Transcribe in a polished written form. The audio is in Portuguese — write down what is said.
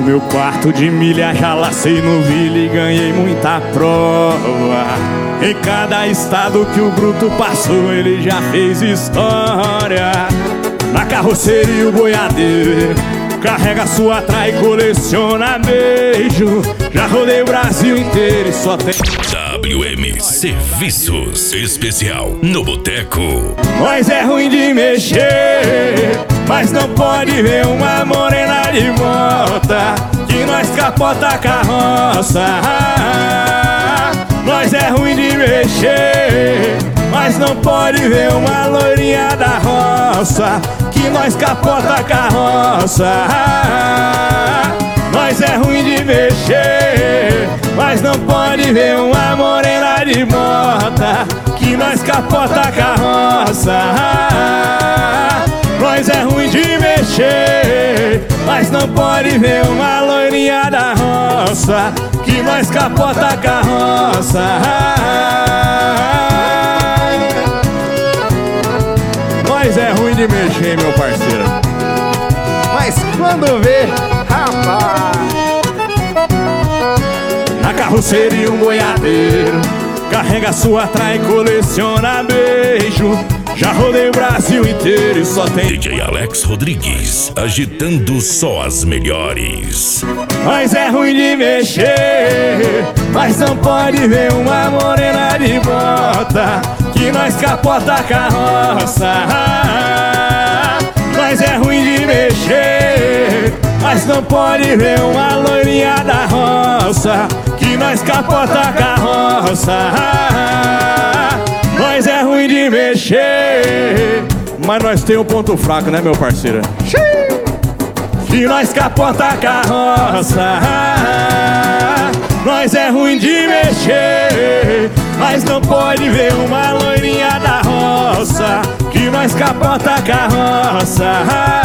meu quarto de milha já lacei no vila e ganhei muita prova. Em cada estado que o bruto passou ele já fez história. Na carroceria o boiadeiro carrega sua traia e coleciona beijo. Já rodei o Brasil inteiro e só tem WM Serviços Especial no Boteco. Nós é ruim de mexer, mas não pode ver uma morena de volta que nós capota a carroça. Nós é ruim de mexer, mas não pode ver uma loirinha da roça que nós capota a carroça. Nós é ruim de mexer, mas não pode ver uma morena de bota que nós capota a carroça. Nós é ruim de mexer, mas não pode ver uma loirinha da roça que nós capota a carroça. Nós é ruim de mexer, meu parceiro. Mas quando vê, rapaz, na carroceria um boiadeiro carrega sua traia e coleciona beijo. Já rodei o Brasil inteiro e só tem DJ Alex Rodrigues, agitando só as melhores. Nós é ruim de mexer, mas não pode ver uma morena de bota que nós capota a carroça. Nós é ruim de mexer, mas não pode ver uma loirinha da roça que nós capota a carroça. Nós é ruim de mexer, mas nós tem um ponto fraco, né, meu parceiro? Que nós capota a carroça. Nós é ruim de mexer, mas não pode ver uma loirinha da roça que nós capota a carroça.